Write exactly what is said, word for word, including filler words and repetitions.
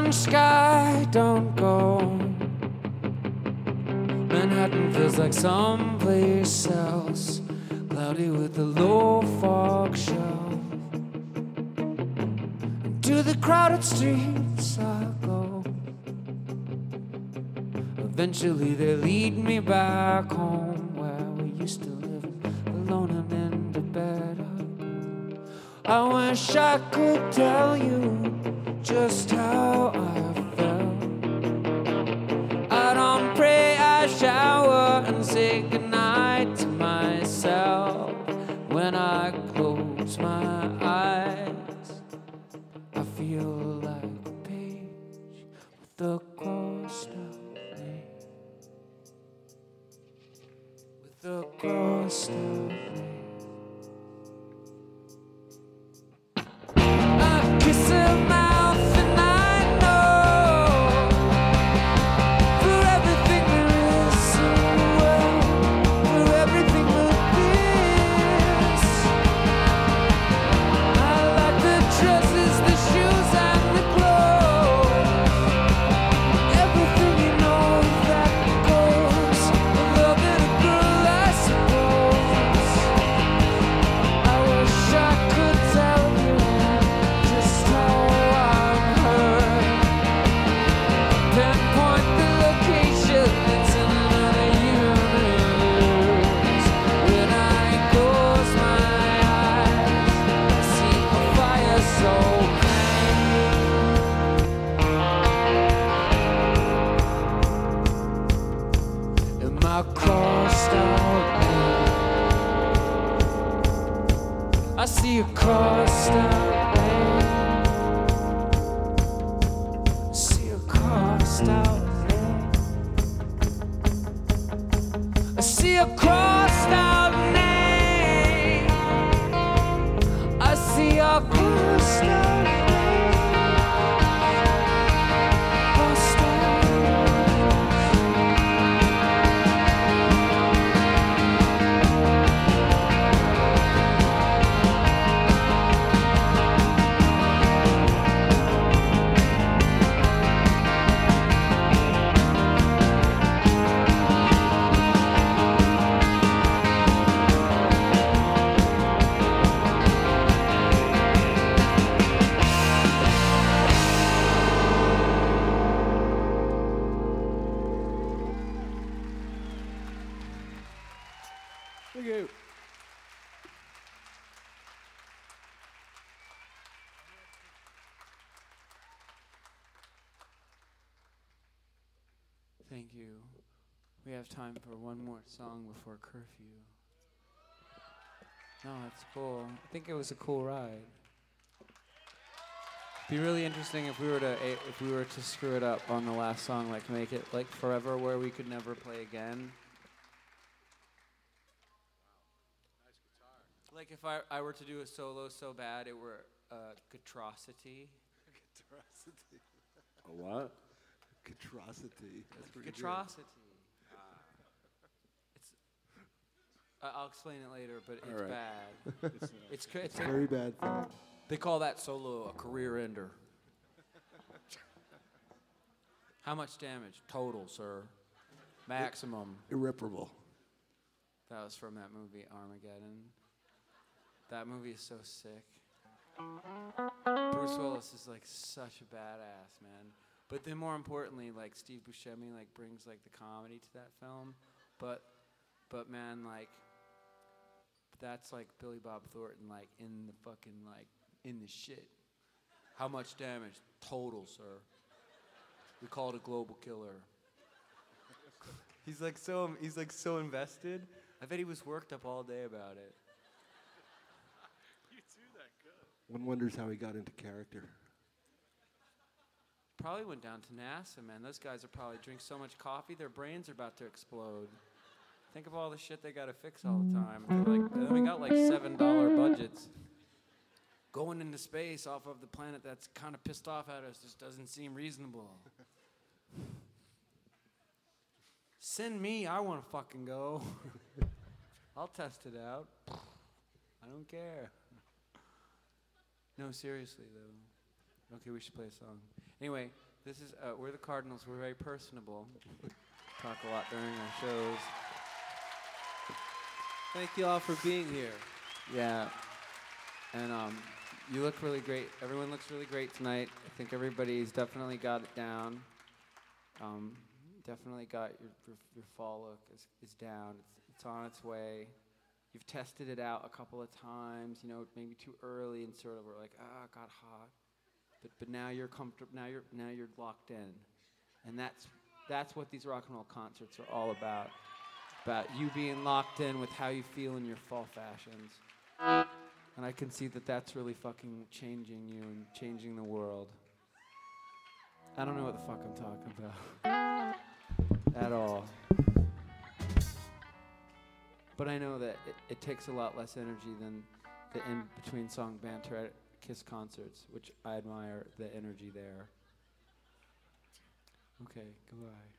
orange sky don't go. Manhattan feels like someplace else, cloudy with a low fog show. To the crowded streets I go. Eventually they lead me back home, where we used to live alone and in the bed. I wish I could tell you just how I felt. I don't pray, I shower and say goodnight to myself. When I close my eyes, I feel like a page with a crossed out name. With a crossed out name. I kiss her mouth and I know for everything there is in the world, for everything but this. I like the dresses, the shoes and the clothes, everything you know that goes with loving a girl, I suppose. I wish I could tell you just how I'm hurt. Pinpoint the location, it's in another universe. When I close my eyes, I see a fire so bright. In my crossed out name, I see a crossed out name. I see a crossed out name. I see a crossed out name. I see a crossed out name. Crossed out Thank you. Thank you. We have time for one more song before curfew. No, that's cool. I think it was a cool ride. Be really interesting if we were to eh, if we were to screw it up on the last song, like make it like forever, where we could never play again. Like if I I were to do a solo so bad it were uh, Catrocity. Catrocity. A what? Catrocity. That's pretty good. Catrocity. It's. I I'll explain it later, but it's All right. bad. It's, It's ca- it's a very bad thing. They call that solo a career ender. How much damage? Total, sir. Maximum. Irreparable. That was from that movie Armageddon. That movie is so sick. Bruce Willis is like such a badass, man. But then more importantly, like Steve Buscemi like brings like the comedy to that film. But but man, like that's like Billy Bob Thornton like in the fucking like in the shit. How much damage? Total, sir. We call it a global killer. He's like so he's like so invested. I bet he was worked up all day about it. You do that good. One wonders how he got into character. Probably went down to NASA, man. Those guys are probably drink so much coffee, their brains are about to explode. Think of all the shit they gotta fix all the time. They're like, they only got like seven dollar budgets. Going into space off of the planet that's kind of pissed off at us just doesn't seem reasonable. Send me, I want to fucking go. I'll test it out. I don't care. No, seriously though. Okay, we should play a song. Anyway, This is uh, we're the Cardinals. We're very personable. Talk a lot during our shows. Thank you all for being here. Yeah, and um, you look really great. Everyone looks really great tonight. I think everybody's definitely got it down. Um, definitely got your, your your fall look is is down. It's it's on its way. You've tested it out a couple of times. You know, maybe too early and sort of were like, ah, it got hot. But but now you're comfortable. Now you're now you're locked in, and that's that's what these rock and roll concerts are all about. About you being locked in with how you feel in your fall fashions. And I can see that that's really fucking changing you and changing the world. I don't know what the fuck I'm talking about at all. But I know that it, it takes a lot less energy than the in-between song banter at Kiss concerts, which I admire the energy there. Okay, goodbye.